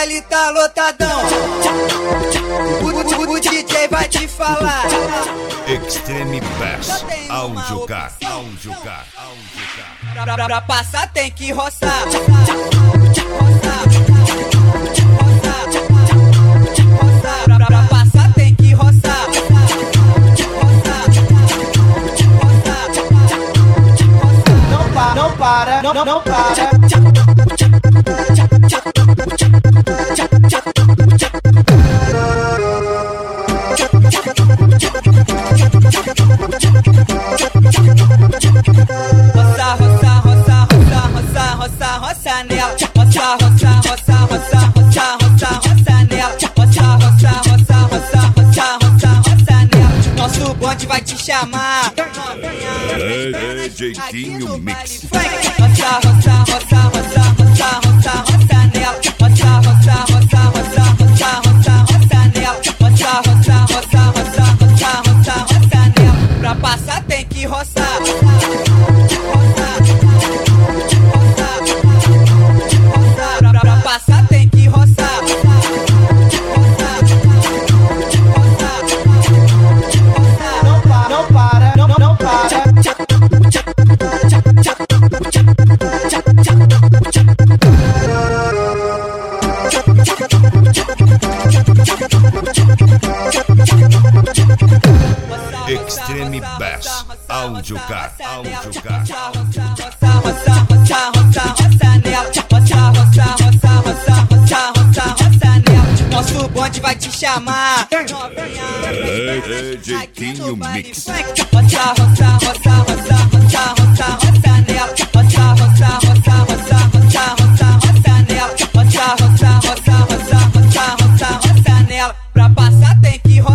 baile tá lotadão. O DJ vai te falar. Extreme Bass, Audiocar. Pra passar tem que roçar. Pra passar tem que roçar. Não para. Roça nela, nosso bonde vai te chamar. É Jeitinho Mix. Pra passar tem que roçar. Pra passar tem que roçar. Não para. Extreme Bass, Audiocar. Nosso bonde vai te chamar. É Jeitinho Mix. Pra passar tem que roçar.